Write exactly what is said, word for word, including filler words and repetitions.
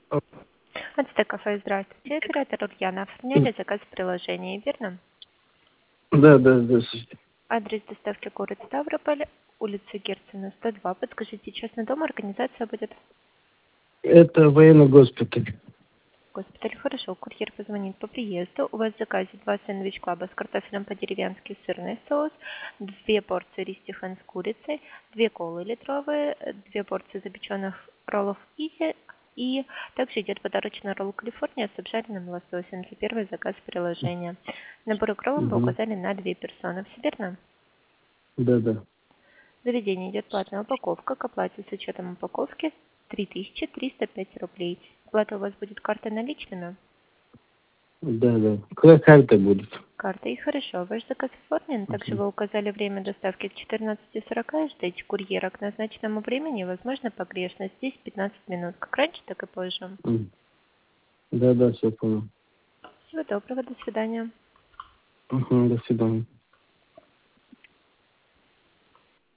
Ацтек кафе, здравствуйте. Оператор Ульяна. Оформляли заказ в приложении, верно? Да, да, здравствуйте. Адрес доставки город Ставрополь, улица Герцена, сто два. Подскажите, частный дом, организация будет? Это военный госпиталь. Госпиталь, хорошо. Курьер позвонит по приезду. У вас в заказе два сэндвич-клаба с картофелем по-деревенски, сырный соус, две порции ристихан с курицей, две колы литровые, две порции запеченных роллов изи, и также идет подарочный ролл Калифорния с обжаренным лососем за первый заказ приложения. Набор укропом вы Угу. указали на две персоны. Все верно? Да, да. В заведении идет платная упаковка. К оплате с учетом упаковки три тысячи триста пять рублей. Оплата у вас будет картой наличными? Да, да. Какая карта будет? Картой, хорошо. Ваш заказ оформлен. Также Угу. вы указали время доставки к четырнадцати сорока. Ждите курьера к назначенному времени. Возможно, погрешность. Здесь пятнадцать минут. Как раньше, так и позже. Да, да, все понял. Всего доброго. До свидания. Угу, до свидания.